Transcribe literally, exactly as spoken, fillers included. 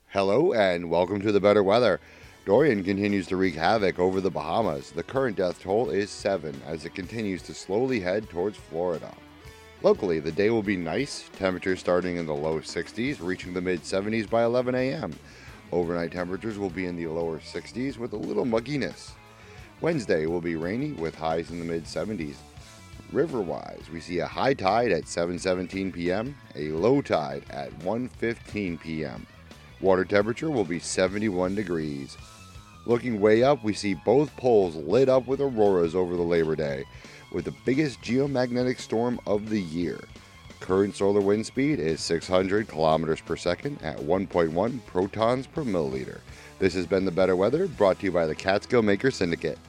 Hello and welcome to the better weather. Dorian continues to wreak havoc over the Bahamas. The current death toll is seven as it continues to slowly head towards Florida. Locally, the day will be nice, temperatures starting in the low sixties, reaching the mid seventies by eleven a m. Overnight temperatures will be in the lower sixties with a little mugginess. Wednesday will be rainy with highs in the mid seventies. River-wise, we see a high tide at seven seventeen p m, a low tide at one fifteen p m Water temperature will be seventy-one degrees. Looking way up, we see both poles lit up with auroras over the Labor Day, with the biggest geomagnetic storm of the year. Current solar wind speed is six hundred kilometers per second at one point one protons per milliliter. This has been the Better Weather, brought to you by the Catskill Maker Syndicate.